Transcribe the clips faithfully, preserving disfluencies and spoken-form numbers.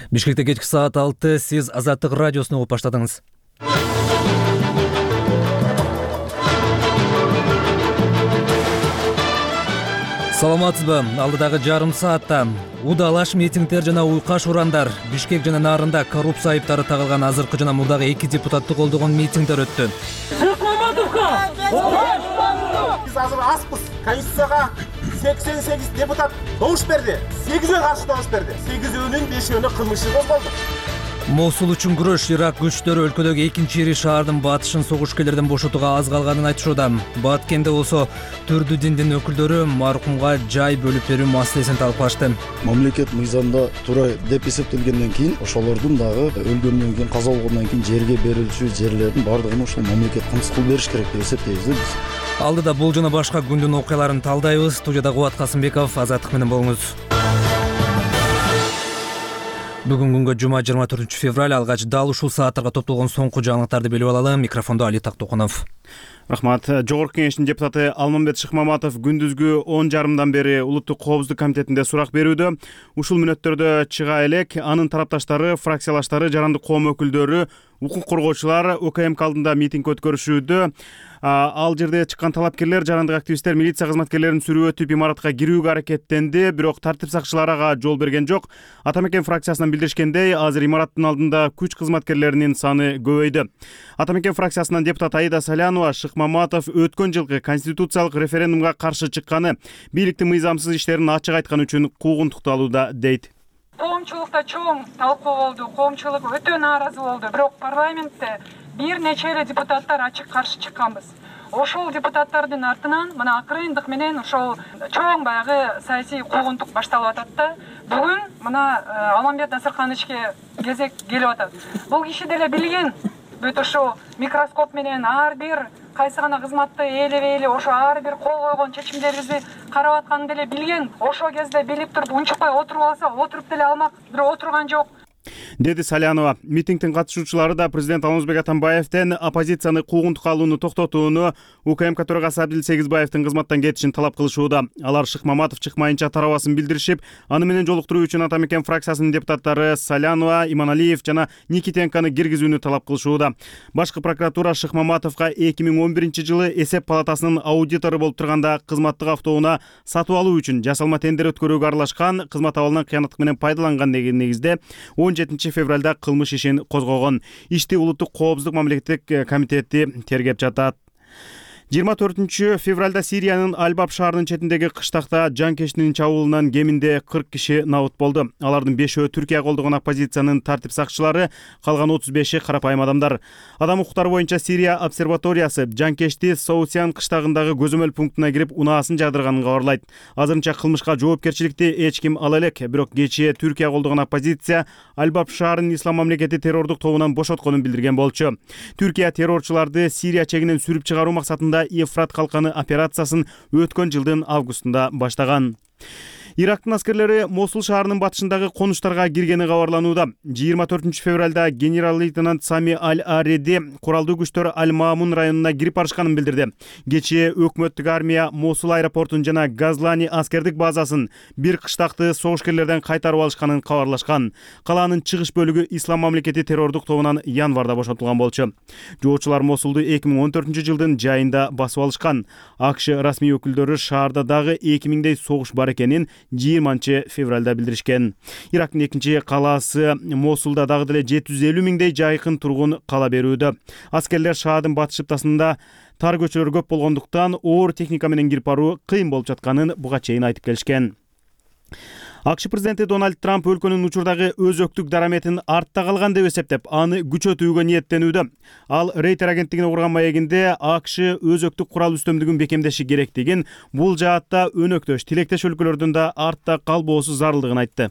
Бишкекте кечки саат алты, сиз Азаттык радиосуну угуп баштадыңыз. Саламатсызбы? Алдыдагы жарым саатта удалаш митингдер жана уйкаш урандар Бишкек жана Нарында коррупция айыптары тагылган азыркы жана мурдагы эки депутатты колдогон митингдер өттү. Шыкмаматовго! Биз азыр аспыз. Конституцияга сексен сегиз депутат добуш берди. сегизөө каршы добуш берди. сегизөөнүн бешөөнү кылмыш иши козголду. Мосул үчүн күрөш. Ирак күчтөрү өлкөдөгү экинчи ири шаардын батышын согушкерлерден бошотууга аз калганын айтышууда. Баткенде болсо түрдүү диндин өкүлдөрү маркумга жай бөлүп берүү маселесин талкуулашты. Мамлекет мыйзамда туура деп эсептелгенден кийин ошолордун дагы өлгөндөн кийин, каза болгондон кийин жерге берилчү жерлердин бардыгын ошол мамлекет камсыз кылып бериш керек деп эсептейбиз да биз. Алдыда бул жана башка күндүн окуяларын талдайбыз. Студияда Кубат Касымбеков, Азаттык менен болуңуз. Бүгүн күнгө жума жыйырма төртүнчү февраль, алгач дал ушул сааттарга топтолгон соңку жаңылыктарды билип алалы. Микрофондо Али Тактокунов. Рахмат. Жогорку Кеңештин депутаты Алмамбет Шыкмаматов күндүзгү он жарымдан бери Улуттук коопсуздук комитетинде сурак берүүдө. Ушул мүнөттөрдө чыга элек анын тарапташтары, фракциялаштары, жарандык коом өкүлдөрү, укук коргоочулар УКМК алдында митинг өткөрүшүүдө. Ал жерде чыккан талапкерлер, жарандык активисттер милиция кызматкерлерин сүрүү өтүп имаратка кирүүгө аракеттенди, бирок тартип сакчылары ага жол берген жок. Атамекен фракциясынан билдиришкендей, азыр имараттын алдында күч кызматкерлеринин саны көбөйдү. Атамекен фракциясынан депутат Аида Салянова Шыкмаматов өткөн жылкы конституциялык референдумга каршы чыкканы, бийликтин мыйзамсыз иштерин ачык айткан үчүн куугунтукталууда дейт. Коомчулукта чоң талкуу болду, коомчулук өтө нааразы болду. Бирок парламентте бир нече эле депутаттар ачык каршы чыкканбыз. Ошол депутаттардын артынан мына акырындык менен ошол чоң баягы саясий куугунтук башталып атат да. Бүгүн мына Алмамбет Насыркановичке кезек келип атат. Бул киши деле билген, бүт ошо микроскоп менен ар бир кайсы гана кызматты ээлебейли, ошо ар бир кол койгон чечимдерибизди карап атканын деле билген. Ошол кезде билип туруп унчукпай отуруп алса, отуруп деле алмак, бирок отурган жок. Деди Салянова. Митингдин катышуучулары да президент Алмазбек Атамбаевден оппозицияны куугунтукка алууну токтотууну, УКМК төрагасы Абдил Сегизбаевдин кызматтан кетишин талап кылышууда. Алар Шыкмаматов чыкмайынча тарабасын билдиришип, аны менен жолуктуруу үчүн Атамекен фракциясынын депутаттары Салянова, Иманалиев жана Никитенканы киргизүүнү талап кылышууда. Башкы прокуратура Шыкмаматовго эки миң он биринчи жылы эсеп палатасынын аудитору болуп турганда кызматтык автоунаа сатып алуу үчүн жасалма тендер өткөрүүгө аралашкан, кызмат абалынан кыянаттык менен пайдаланган деген негизде он жетинчи февралда кылмыш ишин козгогон. Ишти Улуттук коопсуздук мамлекеттик комитети тергеп жатат. жыйырма төртүнчү февралда Сириянын Албаб шаарынын четиндеги кыштакта жанкештинин чабуулунан кеминде кырк киши набыт болду. Алардын бешөө Түркия колдогон оппозициянын тартип сакчылары, калган отуз беши карапайым адамдар. Адам укуктары боюнча Сирия обсерваториясы жанкешти Соусян кыштагындагы көзөмөл пунктуна кирип унаасын жагдырганын кабарлайт. Азырынча кылмышка жоопкерчиликти эч ким ала элек, бирок кечээ Түркия колдогон оппозиция Албаб шаарын ислам мамлекети террордук тобунан бошотконун билдирген болчу. Түркия террорчуларды Сирия чегинен сүрүп чыгаруу максатында Ефрат калканы операциясын өткөн жылдын августунда баштаган. Ирактын аскерлери Мосул шаарынын батышындагы конуштарга киргени кабарланууда. жыйырма төртүнчү февралда генерал-лейтенант Сами Аль-Ареди куралдуу күчтөр Аль-Маамун районуна кирип барышканын билдирди. Кечээ өкмөттүк армия Мосул аэропортун жана Газлани аскердик базасын бир кыштакты согушкерлерден кайтарып алышканын кабарлашкан. Калаанын чыгыш бөлүгү ислам мамлекети террордук тобунан январда бошотулган болчу. Жоочулар Мосулду эки миң он төртүнчү жылдын жайында басып алышкан. АКШ расмий өкүлдөрү шаарда дагы эки миңдей согуш бар экенин жыйырманчы февралда билдиришкен. Ирактын экинчи калаасы Мосулда дагы деле жети жүз элүү миңдей жайкын тургун кала берүүдө. Аскерлер шаардын батыш чыптасында тар көчөлөр көп болгондуктан оор техника менен кирип баруу кыйын болуп жатканын буга чейин айтып келишкен. АКШ президенти Дональд Трамп өлкөнүн учурдагы өзөктүк дараметин артта калган деп эсептеп, аны күчөтүүгө ниеттенүүдө. Ал Рейтер агенттигине курган маегинде АКШ өзөктүк курал үстөмдүгүн бекемдеши керектигин, бул жаатта өнөктөш, тилектеш өлкөлөрдүн да артта калбоосу зарылдыгын айтты.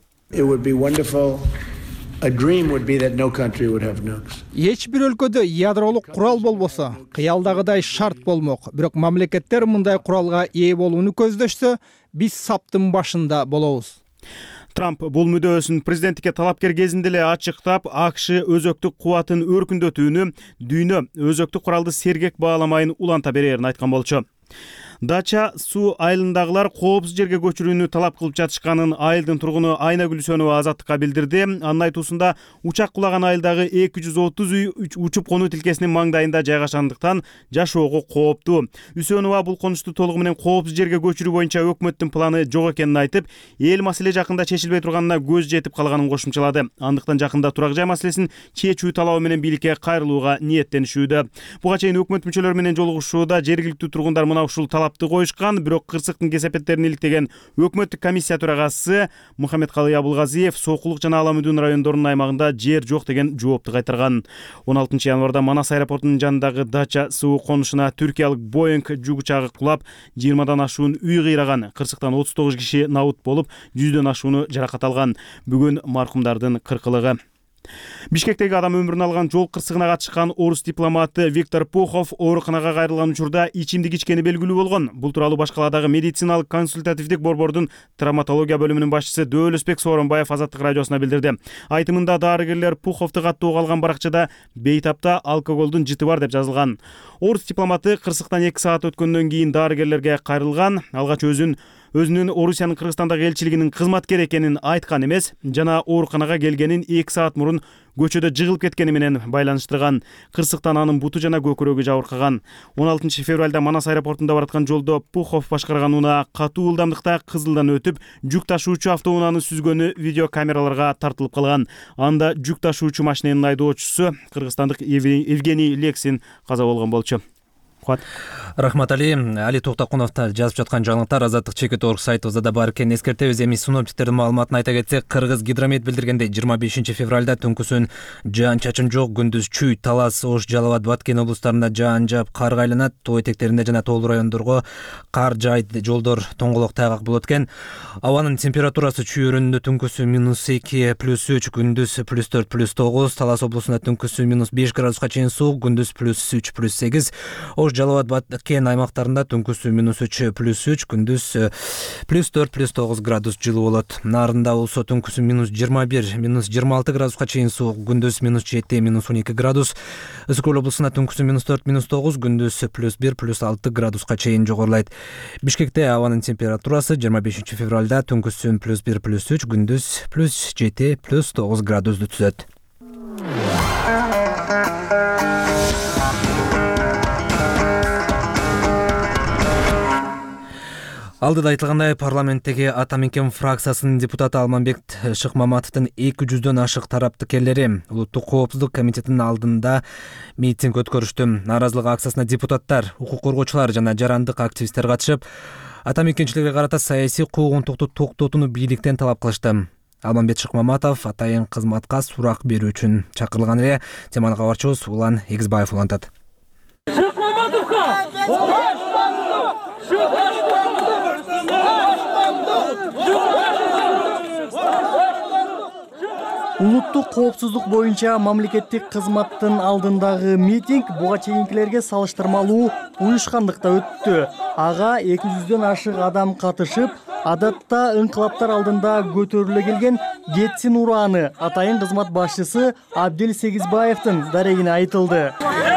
Эч бир өлкөдө ядролук курал болбосо, кыялдагыдай шарт болмок. Бирок мамлекеттер мындай куралга ээ болууну көздөшсө, биз саптын башында болобуз. Трамп бул мүдөөсүн президенттикке талапкер кезинде эле ачыктап, АКШ өзөктүк кубатын өркүндөтүүнү, дүйнө өзөктүк куралды сергек бааламайын уланта берерин айткан болчу. Дача суу айылындагылар коопсуз жерге көчүрүүнү талап кылып жатышканын айылдын тургуну Айна Гүлсөнова Азаттыкка билдирди. Анын айтуусунда учак кулаган айылдагы эки жүз отуз үй учуп конуу тилкесинин маңдайында жайгашкандыктан жашоого кооптуу. Үсөнова бул конушту толугу менен коопсуз жерге көчүрүү боюнча өкмөттүн планы жок экенин айтып, эл маселе жакында чечилбей турганына көз жетип калганын кошумчалады. Андыктан жакында турак жай маселесин чечүү талабы менен бийликке кайрылууга ниеттенишүүдө. Буга чейин өкмөт мүчөлөрү менен жолугушууда жергиликтүү тургундар мына ушул талапты коюшкан, бирок кырсыктын кесепеттерин иликтеген өкмөттүк комиссия төрагасы Мухаммедкалый Абылгазиев Сокулук жана Аламүдүн райондорунун аймагында жер жок деген жоопту кайтарган. он алтынчы январда Манас аэропортунун жанындагы Дача суу конушуна түркиялык Боинг жүк учагы кулап, жыйырмадан ашуун үй кыйраган. Кырсыктан отуз тогуз киши набут болуп, жүздөн ашууну жаракат алган. Бүгүн маркумдардын кыркылыгы. Бишкектеги адам өмүрүн алган жол кырсыгына катышкан орус дипломаты Виктор Пухов ооруканага кайрылган учурда ичимдик ичкени белгилүү болгон. Бул тууралуу Башкаладагы медициналык консультативдик борбордун травматология бөлүмүнүн башчысы Дөөлөсбек Сооронбаев Азаттык радиосуна билдирди. Айтымында дарыгерлер Пуховду каттоого алган баракчада бейтапта алкоголдун жыты бар деп жазылган. Орус дипломаты кырсыктан эки саат өткөндөн кийин дарыгерлерге кайрылган. Алгач өзүн өзүнүн Орусиянын Кыргызстандагы элчилигинин кызматкери экенин айткан эмес, жана ооруканага келгенин эки саат мурун көчөдө жыгылып кеткени менен байланыштырган. Кырсыктан анын буту жана көкүрөгү жабыркаган. он алтынчы февралда Манас аэропортунда бараткан жолдо Пухов башкарган унаа катуу ылдамдыкта кызылдан өтүп, жүк ташуучу автоунааны сүзгөнү видеокамераларга тартылып калган. Анда жүк ташуучу машинанын айдоочусу кыргызстандык Евгений Лексин каза болгон болчу. Рахмат Али. Али Токтокуновду жазып жаткан жаңылыктар Азаттык чекит орг сайтыбызда да бар экенин эскертебиз. Эми синоптиктердин маалыматын айта кетсек, Кыргыз гидромет билдиргендей жыйырма бешинчи февралда түнкүсүн жаан чачын жок, күндүз Чүй, Талас, Ош, Жалал Абад, Баткен облустарында жаан жаап, карга айланат. Тоо этектеринде жана тоолуу райондорго кар жаайт, жолдор тоңголок тайгак болот экен. Абанын температурасы Чүй өрүнүндө түнкүсү минус эки, плюс үч, күндүз плюс төрт, плюс тогуз, Талас облусунда түнкүсү минус беш градуска чейин суук, күндүз плюс үч, плюс сегиз, Ош, Жалал Абад, Баткен аймактарында түнкүсү минус үч, плюс үч, күндүз плюс төрт, плюс тогуз градус жылуу болот. Нарында болсо түнкүсү минус жыйырма бир, минус жыйырма алты градуска чейин суук, күндүз минус жети, минус он эки градус. Ысык облусунда түнкүсү минус төрт, минус тогуз, күндүз плюс бир, плюс алты градуска чейин жогорулайт. Бишкекте абанын температурасы жыйырма бешинчи февралда түнкүсү плюс бир, плюс үч, күндүз плюс жети, плюс тогуз градусду түзөт. Алдыда айтылгандай, парламенттеги Ата Мекен фракциясынын депутаты Алмамбек Шыкмаматовдун эки жүздөн ашык тараптыкерлери Улуттук коопсуздук комитетинин алдында митинг өткөрүштү. Нааразылык акциясына депутаттар, укук коргоочулар жана жарандык активисттер катышып, ата мекенчиликке карата саясий куугунтукту токтотууну бийликтен талап кылышты. Алмамбет Шыкмаматов атайын кызматка сурак берүү үчүн чакырылган эле. Теманы кабарчыбыз Улан Эгизбаев улантат. Улуттук коопсуздук боюнча мамлекеттик кызматтын алдындагы митинг буга чейинкилерге салыштырмалуу уюшкандыкта өттү. Ага эки жүздөн ашык адам катышып, адатта ыңкылаптар алдында көтөрүлө келген кетсин урааны атайын кызмат башчысы Абдил Сегизбаевдин дарегине айтылды.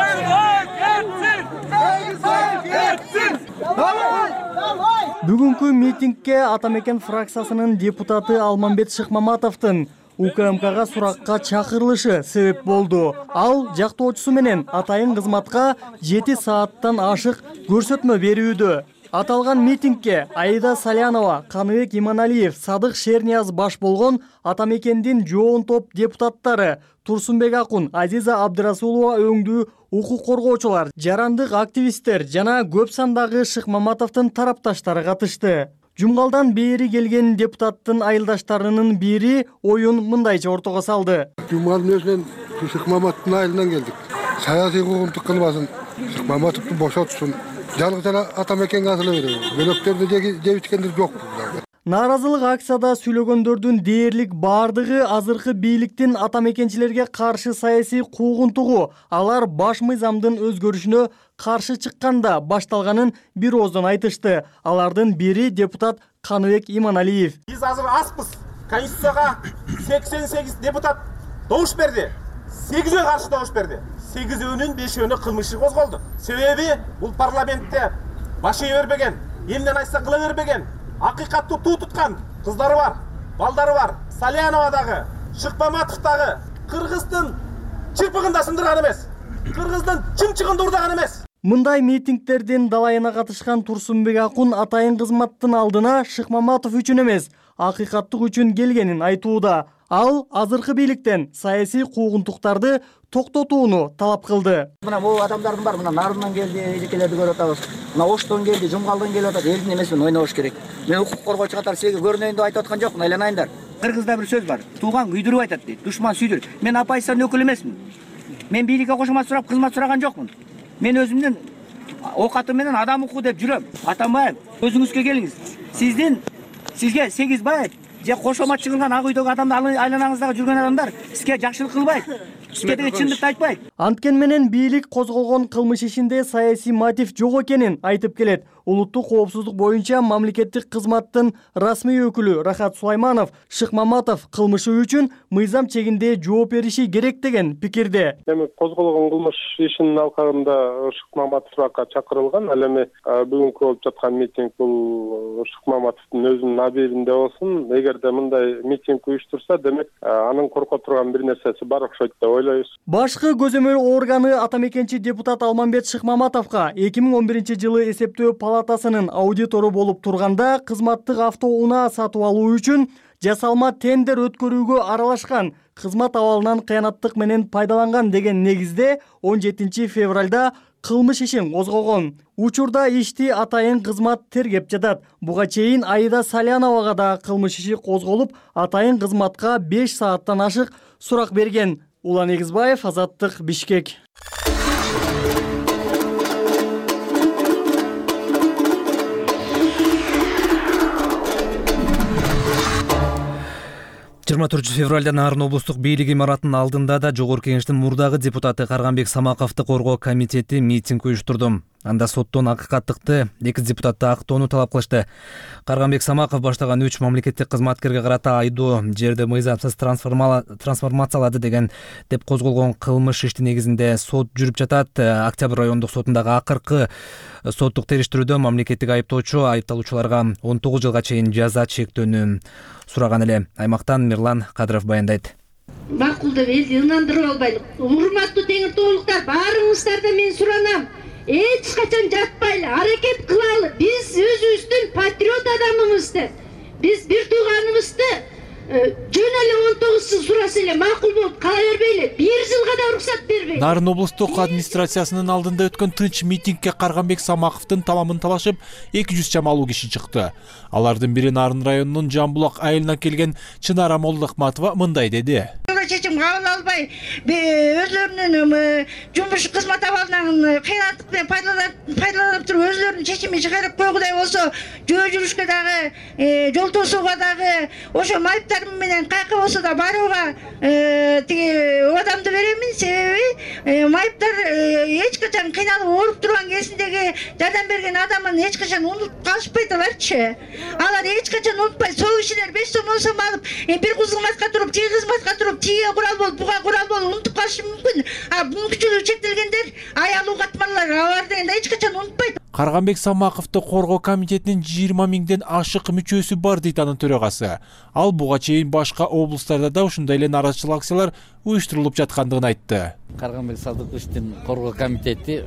Бүгүнкү митингке Ата Мекен фракциясынын депутаты Алмамбет Шыкмаматовдун УКМКга суракка чакырылышы себеп болду. Ал жактоочусу менен атайын кызматка жети сааттан ашык көрсөтмө берүүдө. Аталган митингке Аида Салянова, Каныбек Иманалиев, Садык Шернияз баш болгон Ата Мекендин жоон топ депутаттары, Турсунбек Акун, Азиза Абдырасулова өңдүү укук коргоочулар, жарандык активисттер жана көп сандагы Шыкмаматовдун тарапташтары катышты. Жумгалдан бери келген депутаттын айылдаштарынын бири оюн мындайча ортого салды. Жумгалдын өзүнөн Шыкмаматовдун айылынан келдик. Саясий куугунтук кылбасын, Шыкмаматовду бошотсун. Жалгыз эле Ата Мекенге асыла береби. Бөлөктөрдү жебичкендер жок. Нааразылык акцияда сүйлөгөндөрдүн дээрлик бардыгы азыркы бийликтин ата мекенчилерге каршы саясий куугунтугу, алар баш мыйзамдын өзгөрүшүнө каршы чыкканда башталганын бир ооздон айтышты. Алардын бири депутат Каныбек Иманалиев. Биз азыр аспыз. Конституцияга сексен сегиз депутат добуш берди. сегизөө каршы добуш берди. сегизөөнүн бешөөнү кылмыш иши козголду. Себеби бул парламентте баш ие бербеген, эмнен айтса кыла бербеген, акыйкаттуу туу туткан кыздары бар, балдары бар. Саляновадагы, Шыкмаматовдагы кыргыздын чырпыгында сындырган эмес, кыргыздын чымчыгында урдаган эмес. Мындай митингтердин далайына катышкан Турсунбек Акун атайын кызматтын алдына Шыкмаматов үчүн эмес, акыйкаттык үчүн келгенин айтууда. Ал азыркы бийликтен саясий куугунтуктарды токтотууну талап кылды. Мына бул адамдардын бар, мына Нарындан келди, эжекелерди көрүп атабыз. Мына Оштон келди, Жумгалдан келип атат. Элдин эмесин ойнобуш керек. Мен укук коргоочу катары силерге көрүнөйүн деп айтып аткан жокмун, айланайындар. Кыргызда бир сөз бар. Тууган күйдүрүп айтат дейт, душман сүйдүр. Мен Апайстан өкүлү эмесмин. Мен бийликке кошомат сурап, кызмат сураган жокмун. Мен өзүмдүн оокатым менен адам укугу деп жүрөм. Атамбаев, өзүңүзгө келиңиз. Сиздин сизге Сегизбаев же кошомат чыгылган ак үйдөгү адамдар, айланаңыздагы жүргөн адамдар сизге жакшылык кылбайт. Сизге деген чындыкты айтпайт. Анткен менен бийлик козголгон кылмыш ишинде саясий мотив жок экенин айтып келет. Улуттук коопсуздук боюнча мамлекеттик кызматтын расмий өкүлү Рахат Сулайманов Шыкмаматов кылмышы үчүн мыйзам чегинде жооп бериши керек деген пикирде. Демек, козголгон кылмыш ишинин алкагында Шыкмаматов суракка чакырылган. Ал эми бүгүнкү болуп жаткан митинг бул Шыкмаматовдун өзүнүн абийиринде болсун. Эгерде мындай митинг уюштурса, демек анын корко турган бир нерсеси бар окшойт деп ойлойбуз. Башкы көзөмөл органы атамекенчи депутат Алмамбет Шыкмаматовго эки миң он биринчи жылы эсептөө палатасынын аудитору болуп турганда кызматтык автоунаа сатып алуу үчүн жасалма тендер өткөрүүгө аралашкан, кызмат абалынан кыянаттык менен пайдаланган деген негизде он жетинчи февралда кылмыш ишин козгогон. Учурда ишти атайын кызмат тергеп жатат. Буга чейин Аида Саляновага да кылмыш иши козголуп, атайын кызматка беш сааттан ашык сурак берген. Улан Эгизбаев, Азаттык, Бишкек. жыйырма төртүнчү февралда Нарын облустук бийлик имаратынын алдында да Жогорку Кеңештин мурдагы депутаты Карганбек Самаковду коргоо комитети митинг уюштурду. Анда соттон акыйкаттыкты эки депутатты актоону талап кылышты. Карганбек Самаков баштаган үч мамлекеттик кызматкерге карата айдоо жерди мыйзамсыз трансформациялады деген деп козголгон кылмыш иштин негизинде сот жүрүп жатат. Октябрь райондук сотундагы акыркы соттук териштирүүдө мамлекеттик айыптоочу айыпталуучуларга он тогуз жылга чейин жаза чектөөнү сураган эле. Аймактан Мирлан Кадыров баяндайт. Макул деп элди ынандырып албайлык. Урматтуу теңир тоолуктар, баарыңыздардан мен суранам. Эч качан жатпайлы, аракет кылалы. Биз өзүбүздүн патриот адамыбызды, биз бир тууганыбызды жөн эле он тогуз жыл сураса эле макул болуп кала бербейли. бир жылга да уруксат бербейли. Нарын облустук администрациясынын алдында өткөн тынч митингке Карганбек Самаковдун таламын талашып эки жүз чамалуу киши чыкты. Алардын бири Нарын районунун Жамбулак айылынан келген Чынара Молдохматова мындай деди. Чечим кабыл албай, өзлөрүнүн жумуш кызмат абалынан кыянаттык менен пайдаланып туруп өзлөрүнүн чечимин чыгарып койгудай болсо, жөө жүрүшкө дагы, жол тосууга дагы, ошо майыптарым менен кайкы болсо да барууга тиги убадамды беремин. Себеби майыптар эч качан кыйналып ооруп турган кезиндеги жардам берген адамын эч качан унутуп калышпайт аларчы. Алар эч качан унутпайт. Сол кишилер беш сом он сом алып, бир кызматка туруп, тиги кызматка туруп, курал болуп, буга курал болуп унутуп калышы мүмкүн. А мүмкүнчүлүгү чектелгендер, аялуу катмарлар аларды эч качан унутпайт. Карганбек Самаковду коргоо комитетинин жыйырма миңден ашык мүчөсү бар дейт анын төрагасы. Ал буга чейин башка облустарда да ушундай эле нараачылык акциялар уюштурулуп жаткандыгын айтты. Карганбек Садыковичтин коргоо комитети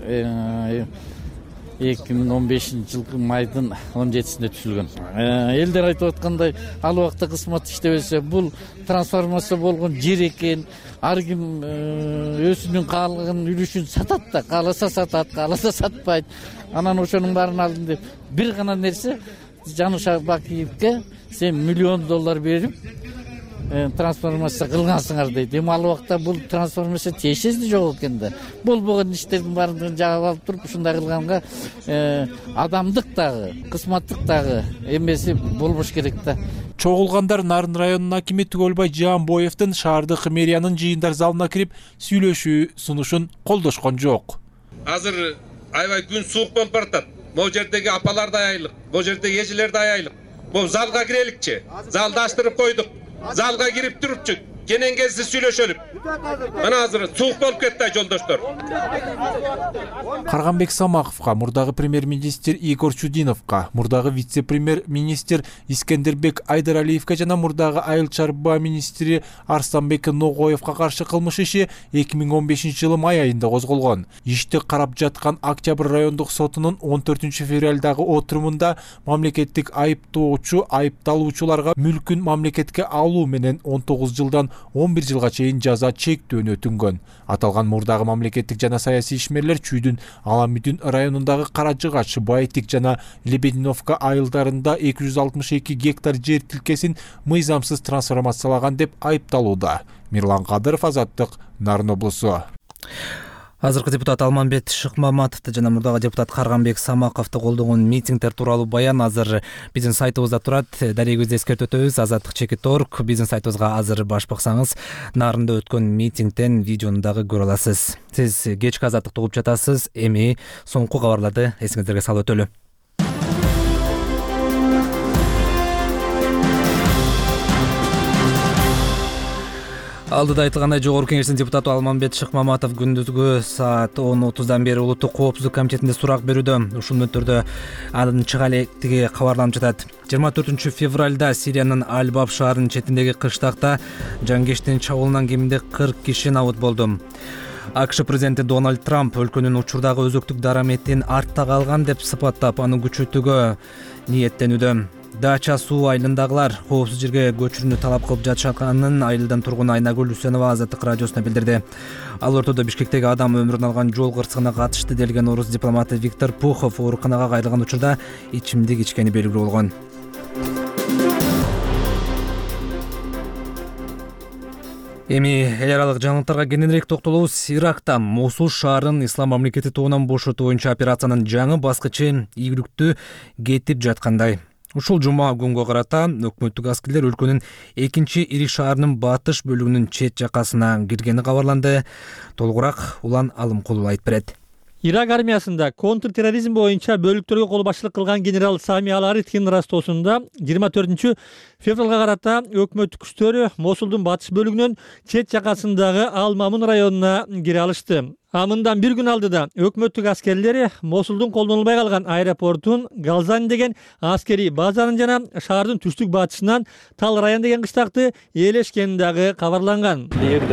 эки миң он бешинчи жылкы майдын он жетисинде түзүлгөн. Элдер айтып аткандай, ал убакта кызмат иштебесе, бул трансформация болгон жер экен. Ар ким өзүнүн каалаган үлүшүн сатат да, кааласа сатат, кааласа сатпайт. Анан ошонун баарын алдым деп бир гана нерсе Жаныш Бакиевке сен миллион доллар берип трансформация кылгансыңар дейт. Эми ал убакта бул трансформация тиешеси жок экен да. Болбогон иштердин баарын жагып алып туруп ушундай кылганга адамдык дагы, кызматтык дагы эмеси болбош керек да. Чогулгандар Нарын районунун акими Түгөлбай Жаанбоевдин шаардык мэриянын жыйындар залына кирип сүйлөшүү сунушун колдошкон жок. Азыр аябай күн суук болуп баратат. Могу жердеги апалар да аялык, могу жердеги эжелер да аялык. Бул залга киреликчи. Залды аштырып койдук. Залга кирип турупчу. кенен кезде сүйлөшөлүп. Мына азыр суук болуп кетти жолдоштор. Карганбек Самаковго, мурдагы премьер-министр Игорь Чудиновго, мурдагы вице-премьер-министр Искендербек Айдаралиевге жана мурдагы айыл чарба министри Арстанбек Ногоевго каршы кылмыш иши эки миң он бешинчи жылы май айында козголгон. Ишти карап жаткан Октябрь райондук сотунун он төртүнчү февралдагы отурумунда мамлекеттик айыптоочу айыпталуучуларга мүлкүн мамлекетке алуу менен он тогуз жылдан он бир жылга чейин жаза чектөөнү өтүнгөн. Аталган мурдагы мамлекеттик жана саясий ишмерлер Чүйдүн Аламүдүн районундагы Каражыгач, Байтик жана Лебединовка айылдарында эки жүз алтымыш эки гектар жер тилкесин мыйзамсыз трансформациялаган деп айыпталууда. Мирлан Кадыров, Азаттык, Нарын облусу. Азыркы депутат Алмамбет Шыкмаматовду жана мурдагы депутат Карганбек Самаковду колдогон митингдер тууралуу баян азыр биздин сайтыбызда турат. Дарегибизди эскертип өтөбүз. Азаттык чекит точка орг биздин сайтыбызга азыр баш баксаңыз, Нарында өткөн митингден видеону дагы көрө аласыз. Сиз кечки Азаттыкты угуп жатасыз. Эми соңку кабарларды эсиңиздерге салып өтөлү. Алдыда айтылгандай, Жогорку Кеңештин депутаты Алмамбет Шыкмаматов күндүзгү саат он отуздан бери Улуттук коопсуздук комитетинде сурак берүүдө. Ушул мүнөттөрдө анын чыга электиги кабарланып жатат. жыйырма төртүнчү февралда Сириянын Аль-Баб шаарынын четиндеги кыштакта жанкештин чабуулунан кеминде кырк киши набыт болду. АКШ президенти Дональд Трамп өлкөнүн учурдагы өзөктүк дараметин артта калган деп сыпаттап, аны күчөтүүгө ниеттенүүдө. Дача суу айылындагылар коопсуз жерге көчүрүүнү талап кылып жатышканын айылдын тургуну Айнагүл Үсенова Азаттык радиосуна билдирди. Ал ортодо Бишкектеги адам өмүрүн алган жол кырсыгына катышты делген орус дипломаты Виктор Пухов ооруканага кайрылган учурда ичимдик ичкени белгилүү болгон. Эми эл аралык жаңылыктарга кененирээк токтолобуз. Иракта Мосул шаарын Ислам мамлекети тобунан бошотуу боюнча операциянын жаңы баскычы ийгиликтүү кетип жаткандай. Ушул жума күнгө карата өкмөттүк аскерлер өлкөнүн экинчи ири шаарынын батыш бөлүгүнүн чет жакасына киргени кабарланды. Толугураак Улан Алымкулов айтып берет. Ирак армиясында контртерроризм боюнча бөлүктөргө кол башчылык кылган генерал Сами Аларитхин растоосунда жыйырма төртүнчү февралга карата өкмөттүк күчтөр Мосулдун батыш бөлүгүнүн чет жакасындагы Ал-Мамун районуна кире алышты. А мындан бир күн алдыда өкмөттүк аскерлери Мосулдун колдонулбай калган аэропортун, Галзан деген аскерий базанын жана шаардын түштүк батышынан Тал район деген кыштакты ээлешкени дагы кабарланган.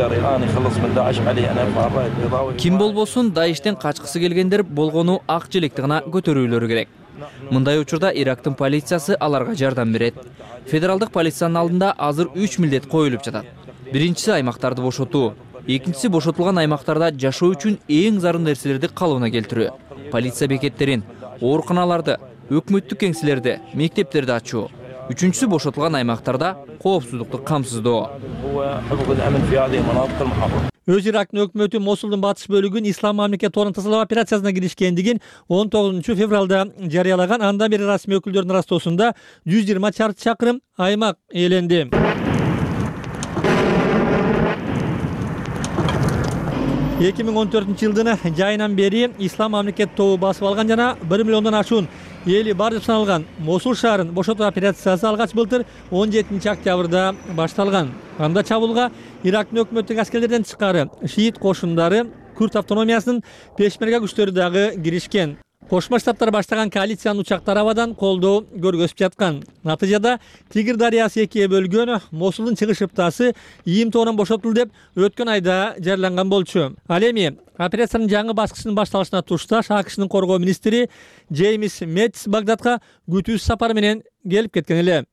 Ким болбосун Даиштен качкысы келгендер болгону ак желекти гана көтөрүүлөрү керек. Мындай учурда Ирактын полициясы аларга жардам берет. Федералдык полициянын алдында азыр үч милдет коюлуп жатат. Биринчиси аймактарды бошотуу. Экинчиси бошотулган аймактарда жашоо үчүн эң зарыл нерселерди калыбына келтирүү. Полиция бекеттерин, ооруканаларды, өкмөттүк кеңселерди, мектептерди ачуу. Үчүнчүсү бошотулган аймактарда коопсуздукту камсыздоо. Өз Ирактын өкмөтү Мосулдун батыш бөлүгүн Ислам мамлекети тобунан тазалоо операциясына киришкендигин он тогузунчу февралда жарыялаган. Андан бери расмий өкүлдөрдүн растоосунда жүз жыйырма чарчы чакырым аймак ээленди. эки миң он төртүнчү жылдын жайынан бери Ислам мамлекети тобу басып алган жана бир миллиондон ашуун эли бар деп саналган Мосул шаарын бошотуу операциясы алгач былтыр он жетинчи октябрда башталган. Анда чабуулга Ирактын өкмөттүк аскерлерден тышкары шиит кошундары, Күрд автономиясынын пешмерга күчтөрү дагы киришкен. Кошмо Штаттар баштаган коалициянын учактары абадан колдоо көргөзүп жаткан. Натыйжада Тигир дарыясы экиге бөлгөн Мосулдун чыгыш шыптасы ийим тобунан бошотулду деп өткөн айда жарыяланган болчу. Ал эми операциянын жаңы баскычынын башталышына тушташ АКШнын коргоо министри Джеймс Мэтис Багдадка күтүүсүз сапар менен келип кеткен эле.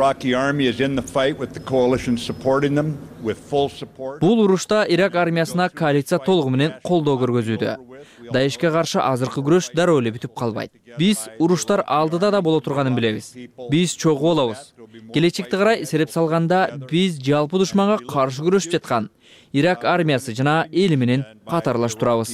Бул урушта Ирак армиясына коалиция толугу менен колдоо көргөзүүдө. Даишке каршы азыркы күрөш дароо эле бүтүп калбайт. Биз уруштар алдыда да боло турганын билебиз. Биз чогуу болобуз. Келечекти карай эсептеп салганда биз жалпы душманга каршы күрөшүп жаткан Ирак армиясы жана эли менен катарлаш турабыз.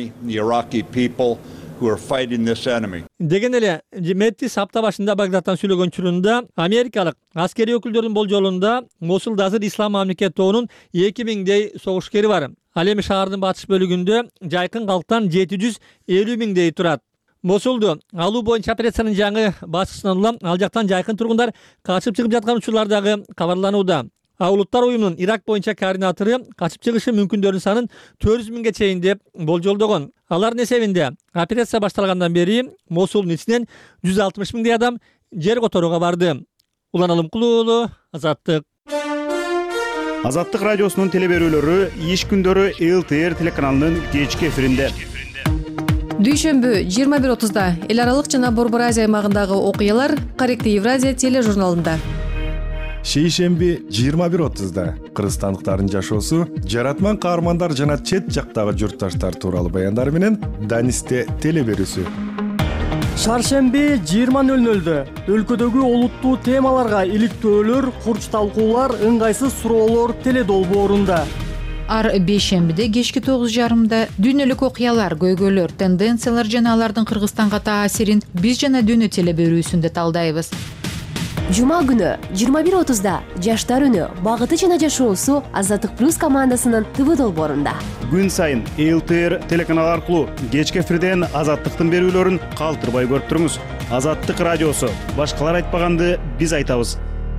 Деген эле Меттис апта башында Багдадтан сүйлөгөн учурунда америкалык аскерий өкүлдөрдүн болжолунда Мосулда азыр Ислам мамлекети тобунун эки миңдей согушкери бар. Ал эми шаардын батыш бөлүгүндө жайкын калктан жети жүз элүү миңдей турат. Мосулду алуу боюнча операциянын жаңы баскычынан улам ал жактан жайкын тургундар качып чыгып жаткан учурлар дагы кабарланууда. А улуттар уюмунун Ирак боюнча координатору качып чыгышы мүмкүндөрдүн санын төрт жүз миңге чейин деп болжолдогон. Алардын эсебинде операция башталгандан бери Мосулдун ичинен жүз алтымыш миңдей адам жер которууга барды. Улан Алымкулуу уулу, Азаттык. Азаттык радиосунун телеберүүлөрү иш күндөрү эл тэ эр телеканалынын кечки эфиринде. Дүйшөмбү жыйырма бир отузда эл аралык жана Борбор Азия аймагындагы окуялар Корректив Евразия тележурналында. Шейшемби жыйырма бир отузда кыргызстандыктардын жашоосу, жаратман каармандар жана чет жактагы журтташтар тууралуу баяндар менен Данисте телеберүүсү. Шаршемби жыйырма нөл нөлдө өлкөдөгү олуттуу темаларга иликтөөлөр, курч талкуулар, ыңгайсыз суроолор теледолбоорунда. Ар бейшембиде кечки тогуз жарымда дүйнөлүк окуялар, көйгөйлөр, тенденциялар жана алардын Кыргызстанга таасирин биз жана дүйнө телеберүүсүндө талдайбыз. Жума күнү жыйырма бир отузда жаштар үнү, багыты жана жашоосу Азаттык плюс командасынын тэ вэ долбоорунда. Күн сайын эл тэ эр телеканалы аркылуу кечки эфирден Азаттыктын берүүлөрүн калтырбай көрүп туруңуз. Азаттык радиосу, башкалар айтпаганды биз айтабыз.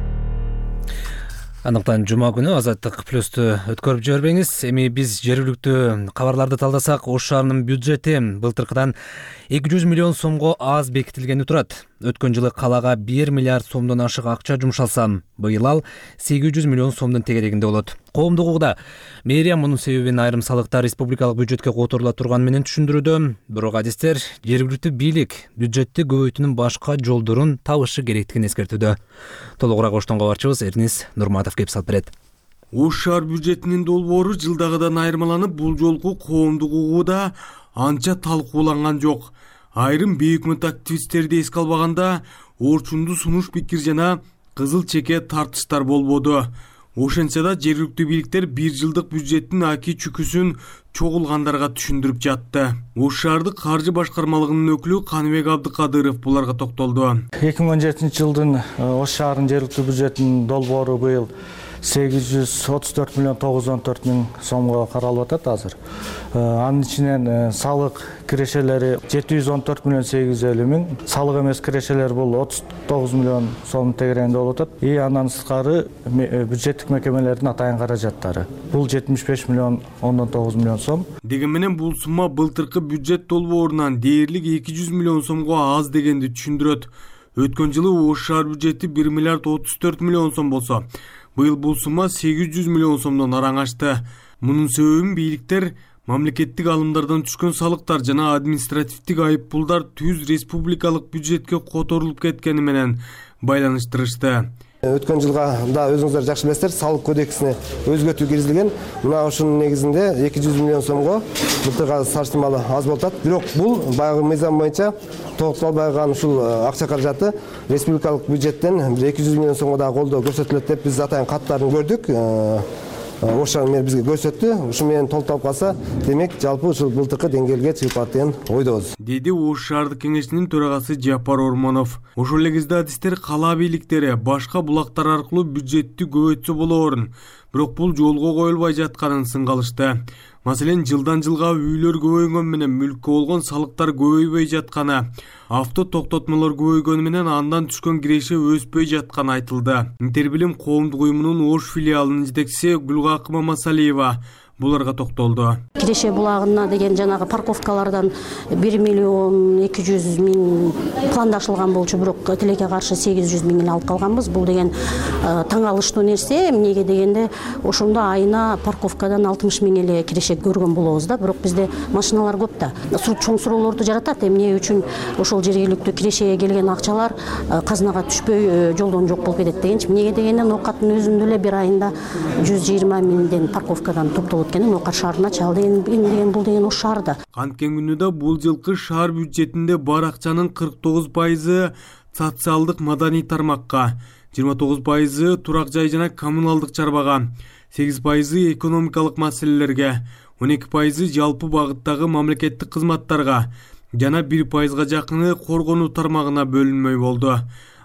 Андыктан жума күнү Азаттык плюсту өткөрүп жибербеңиз. Эми биз жергиликтүү кабарларды талдасак, Ош шаарынын бюджети былтыркыдан эки жүз миллион сомго аз бекитилгени турат. Өткөн жылы калага бир миллиард сомдон ашык акча жумшалса, быйыл ал сегиз жүз миллион сомдун тегерегинде болот. Коомдук угда мэрия мунун себебин айрым салыктар республикалык бюджетке которула турган менен түшүндүрүүдө. Бирок адистер жергиликтүү бийлик бюджетти көбөйтүүнүн башка жолдорун табышы керектигин эскертүүдө. Толугураак Оштон кабарчыбыз Эрнис Нурматов кеп салып берет. Ош шаар бюджетинин долбоору жылдагыдан айырмаланып, бул жолку коомдук угууда анча талкууланган жок. Айрым бейөкмөт активисттерди эске албаганда орчунду сунуш пикир жана кызыл чеке тартыштар болбоду. Ошентсе да жергиликтүү бийликтер бир жылдык бюджеттин аки чүкүсүн чогулгандарга түшүндүрүп жатты. Ош шаардык каржы башкармалыгынын өкүлү Каныбек Абдыкадыров буларга токтолду. эки миң он жетинчи жылдын Ош шаарынын жергиликтүү бюджетинин долбоору быйыл сегиз жүз отуз төрт миллион тогуз жүз он төрт миң сомго каралып атат азыр. Анын ичинен салык кирешелери жети жүз он төрт миллион сегиз жүз элүү миң, салык эмес кирешелер бул отуз тогуз миллион сомдун тегерегинде болуп атат. И андан сырткары бюджеттик мекемелердин атайын каражаттары бул жетимиш беш миллион ондон тогуз миллион сом. Деген менен бул сумма былтыркы бюджет долбоорунан дээрлик эки жүз миллион сомго аз дегенди түшүндүрөт. Өткөн жылы Ош шаар бюджети бир миллиард отуз төрт миллион сом болсо, быйыл бул сумма сегиз жүз миллион сомдон араң ашты. Мунун себебин бийликтер мамлекеттик алымдардан түшкөн салыктар жана административдик айыппулдар түз республикалык бюджетке которулуп кеткени менен байланыштырышты. Өткөн жылга да өзүңүздөр жакшы билесиздер, салык кодексине өзгөртүү киргизилген. Мына ошонун негизинде эки жүз миллион сомго былтырга салыштырмалуу аз болуп атат. Бирок бул баягы мыйзам боюнча тогукталбаган ушул акча каражаты республикалык бюджеттен эки жүз миллион сомго да колдоо көрсөтүлөт деп биз атайын каттарын көрдүк. Ош шаар мэр бизге көрсөттү. Ушу менен толукталып калса, демек жалпы ушул былтыркы деңгээлге чыгып барат деген ойдобуз. Деди Ош шаардык кеңешинин төрагасы Жапар Ормонов. Ошол эле кезде адистер кала бийликтери башка булактар аркылуу бюджетти көбөйтсө болоорун, бирок бул жолго коюлбай жатканын сынгалышты. Маселен, жылдан жылга үйлөр көбөйгөн менен мүлккө болгон салыктар көбөйбөй жатканы, авто токтотмолор көбөйгөнү менен андан түшкөн киреше өспөй жатканы айтылды. Интербилим коомдук уюмунун Ош филиалынын жетекчиси Гүлгакы Мамасалиева буларга токтолду. Киреше булагына деген жанагы парковкалардан бир миллион эки жүз миң пландашылган болчу, бирок тилекке каршы сегиз жүз миң эле алып калганбыз. Бул деген таң алыштуу нерсе. Эмнеге дегенде ошондо айына парковкадан алтымыш миң эле киреше көргөн болобуз да, бирок бизде машиналар көп да. Чоң суроолорду жаратат. Эмне үчүн ошол жергиликтүү кирешеге келген акчалар казынага түшпөй жолдон жок болуп кетет дегенчи. Эмнеге дегенде ноокаттын өзүндө эле бир айында жүз жыйырма миңден парковкадан топтолот экен. Ноокат шаарына чал деген деген бул деген Ош шаарда. Канткен күнүдө бул жылкы шаар бюджетинде бар акчанын кырк тогуз пайызы социалдык маданий тармакка, жыйырма тогуз пайызы турак жай жана коммуналдык чарбага, сегиз пайызы экономикалык маселелерге, он эки пайызы жалпы багыттагы мамлекеттик кызматтарга жана бир пайызга жакыны коргонуу тармагына бөлүнмөй болду.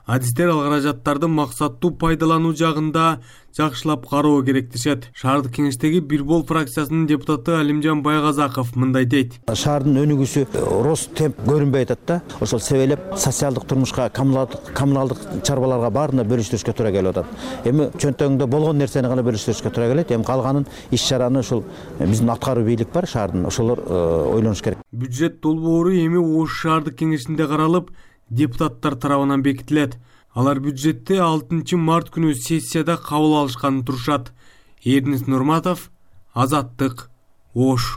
адистер ал каражаттарды максаттуу пайдалануу жагында жакшылап кароо керек дешет. Шаардык кеңештеги Бир Бол фракциясынын депутаты Алимжан Байгазаков мындай дейт. Шаардын өнүгүүсү рост темп көрүнбөй атат да. Ошол себептеп социалдык турмушка, коммуналдык чарбаларга баарына бөлүштүрүшкө туура келип атат. Эми чөнтөгүндө болгон нерсени гана бөлүштүрүшкө туура келет. Эми калганын иш чараны ушул биздин аткаруу бийлик бар шаардын, ошолор ойлонуш керек. Бюджет долбоору эми Ош шаардык кеңешинде каралып, депутаттар тарабынан бекитилет. Алар бюджетти алтынчы март күнү сессияда кабыл алышканын турушат. Эрнис Нурматов, Азаттык, Ош.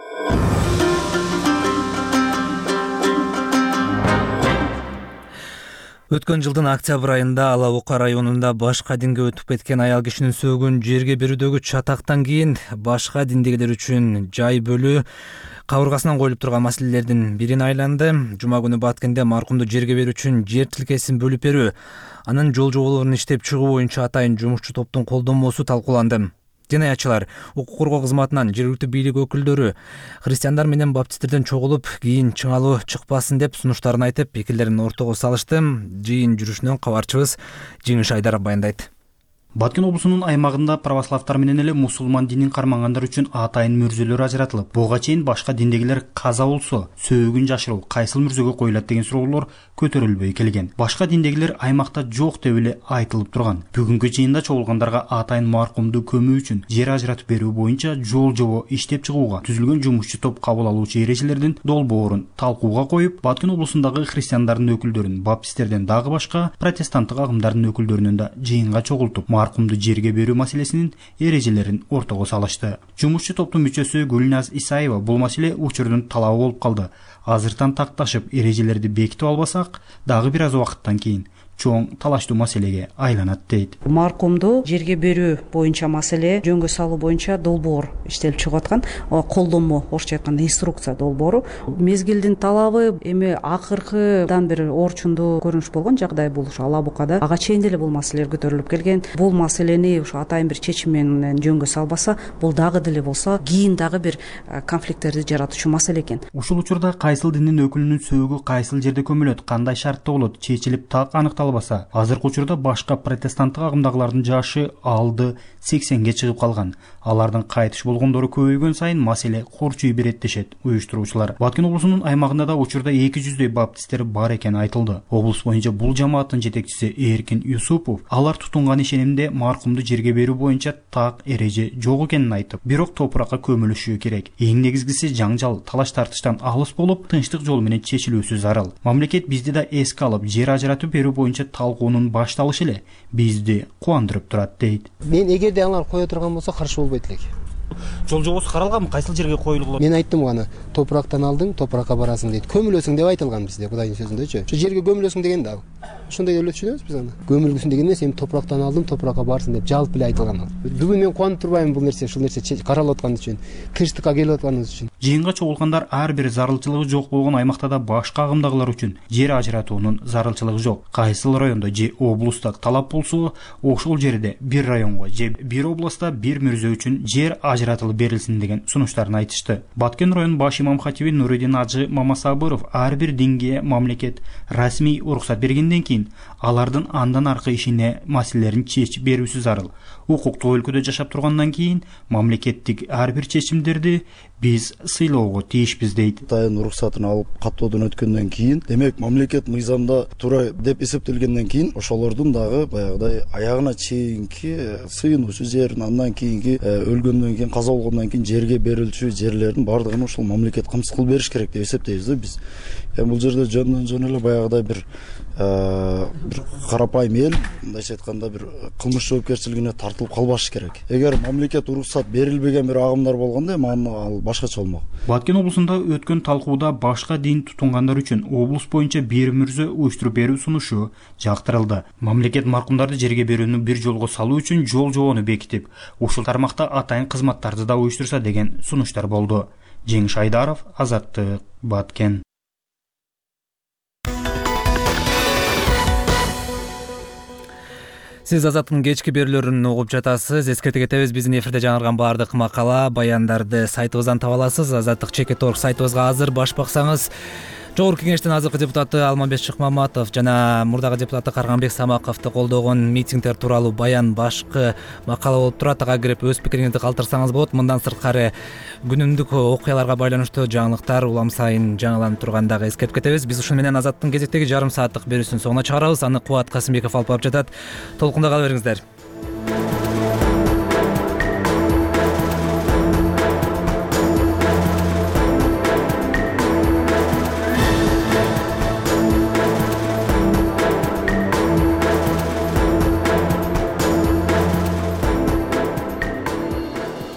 Өткөн жылдын октябрь айында Ала Бука районунда башка динге өтүп кеткен аял кишинин сөөгүн жерге берүүдөгү чатактан кийин башка диндегилер үчүн жай бөлүү кабыргасынан коюлуп турган маселелердин бирин айланды. Жума күнү Баткенде маркумду жерге берүү үчүн жер тилкесин бөлүп берүү, анын жол жоболорун иштеп чыгуу боюнча атайын жумушчу топтун колдонмосу талкууланды. Жинаятчылар, укук коргоо кызматынан, жергиликтүү бийлик өкүлдөрү христиандар менен баптисттерден чогулуп, кийин чыңалуу чыкпасын деп сунуштарын айтып, пикирлерин ортого салышты. Жыйын жүрүшүнөн кабарчыбыз Жеңиш Айдаров баяндайт. Баткен облусунун аймагында православтар менен эле мусулман динин кармангандар үчүн атайын мүрзөлөр ажыратылып, буга чейин башка диндегилер каза болсо, сөөгүн жашыруу кайсыл мүрзөгө коюлат деген суроолор көтөрүлбөй келген. Башка диндегилер аймакта жок деп эле айтылып турган. Бүгүнкү жыйында чогулгандарга атайын маркумду көмүү үчүн жер ажыратып берүү боюнча жол жобо иштеп чыгууга түзүлгөн жумушчу топ кабыл алуучу эрежелердин долбоорун талкууга коюп, Баткен облусундагы христиандардын өкүлдөрүн, баптисттерден дагы башка протестанттык агымдардын өкүлдөрүнөн да жыйынга чогултуп, маркумду жерге берүү маселесинин эрежелерин ортого салышты. Жумушчу топтун мүчөсү Гүлназ Исаева бул маселе учурдун талабы болуп калды. Азыртан такташып эрежелерди бекитип албасак, дагы бир аз убакыттан кийин чоң талаштуу маселеге айланат дейт. Маркумду жерге берүү боюнча маселе жөнгө салуу боюнча долбоор иштелип чыгып аткан, колдонмо, орусча айтканда инструкция долбоору. Мезгилдин талабы эми акыркыдан бир орчундуу көрүнүш болгон жагдай бул ушу Ала Букада. Ага чейин деле бул маселелер көтөрүлүп келген. Бул маселени ушу атайын бир чечим менен жөнгө салбаса, бул дагы деле болсо кийин дагы бир конфликттерди жаратуучу маселе экен. Ушул учурда кайсыл диндин өкүлүнүн сөөгү кайсыл жерде көмүлөт, кандай шартта болот, чечилип так аныкталбаса, азыркы учурда башка протестанттык агымдагылардын жашы алды сексенге чыгып калган. Алардын кайтыш болгондору көбөйгөн сайын маселе корчуй берет дешет уюштуруучулар. Баткен облусунун аймагында да учурда эки жүздөй баптисттер бар экени айтылды. Облус боюнча бул жамааттын жетекчиси Эркин Юсупов алар тутунган ишенимде маркумду жерге берүү боюнча так эреже жок экенин айтып, бирок топуракка көмүлүшү керек. Эң негизгиси жаңжал, талаш тартыштан алыс болуп, тынчтык жолу менен чечилүүсү зарыл. Мамлекет бизди да эске алып, жер ажыратып берүү боюнча талкуунун башталышы эле бизди кубандырып турат дейт. Мен эгерде алар кое турган болсо каршы болбойт элек. Жол жобосу каралганбы? Кайсыл жерге коюлгулат? Мен айттым гана, топурактан алдың, топуракка барасың дейт. Көмүлөсүң деп айтылган бизде, Кудайдын сөзүндөчү. Ошо жерге көмүлөсүң деген да. Ошондой эле түшүнөбүз биз аны. Көмүлгүсүн деген эмес, эми топурактан алдым, топуракка барсың деп жалп эле айтылган. Бүгүн мен кубанып турбайм бул нерсе, ушул нерсе каралып аткан үчүн, тынчтыкка келип атканыбыз үчүн. Жыйынга чогулгандар ар бир зарылчылыгы жок болгон аймакта да башка агымдагылар үчүн жер ажыратуунун зарылчылыгы жок. Кайсыл райондо же облуста талап болсо, ошол жерде бир районго же бир областта бир мүрзө үчүн жер ажыратылып берилсин деген сунуштарын айтышты. Баткен район баш имам хатиби Нуридин Ажы Мамасабыров ар бир динге мамлекет расмий уруксат бергенден кийин алардын андан аркы ишине маселелерин чечип берүүсү зарыл. Укуктук өлкөдө жашап тургандан кийин мамлекеттик ар бир чечимдерди биз сыйлоого тийишпиз дейт. Атайын уруксатын алып каттоодон өткөндөн кийин, демек мамлекет мыйзамда туура деп эсептелгенден кийин ошолордун дагы баягыдай аягына чейинки сыйынуучу жерин, андан кийинки өлгөндөн кийин, каза болгондон кийин жерге берилчү жерлердин бардыгын ушул мамлекет камсыз кылып бериш керек деп эсептейбиз да биз. Эми бул жерде жөндөн жөн эле баягыдай бир бир карапайым эл, мындайча айтканда бир кылмыш жоопкерчилигине тартылып калбашы керек. Эгер мамлекет уруксат берилбеген бир агымдар болгондо, эми ал башкача болмок. Баткен облусунда өткөн талкууда башка дин тутунгандар үчүн облус боюнча бир мүрзө уюштуруп берүү сунушу жактырылды. Мамлекет маркумдарды жерге берүүнү бир жолго салуу үчүн жол жобону бекитип, ушул тармакта атайын кызматтарды да уюштурса деген сунуштар болду. Жеңиш Айдаров, Азаттык, Баткен. Сиз Азаттын кечки берүүлөрүн угуп жатасыз. Эскерте кетебиз, биздин эфирде жаңырган баардык макала, баяндарды сайтыбыздан таба аласыз. Азаттык чекит точка орг сайтыбызга азыр баш баксаңыз, Жогорку кеңештин азыркы депутаты Алмамбет Шыкмаматов жана мурдагы депутаты Карганбек Самаковду колдогон митингдер тууралуу баян башкы макала болуп турат. Ага кирип өз пикириңизди калтырсаңыз болот. Мындан сырткары күнүмдүк окуяларга байланыштуу жаңылыктар улам сайын жаңыланып тургандагы эскертип кетебиз. Биз ушуну менен Азаттын кезектеги жарым сааттык берүүсүнүн соңуна чыгарабыз. Аны Кубат Касымбеков алып барып жатат. Толкунда кала бериңиздер.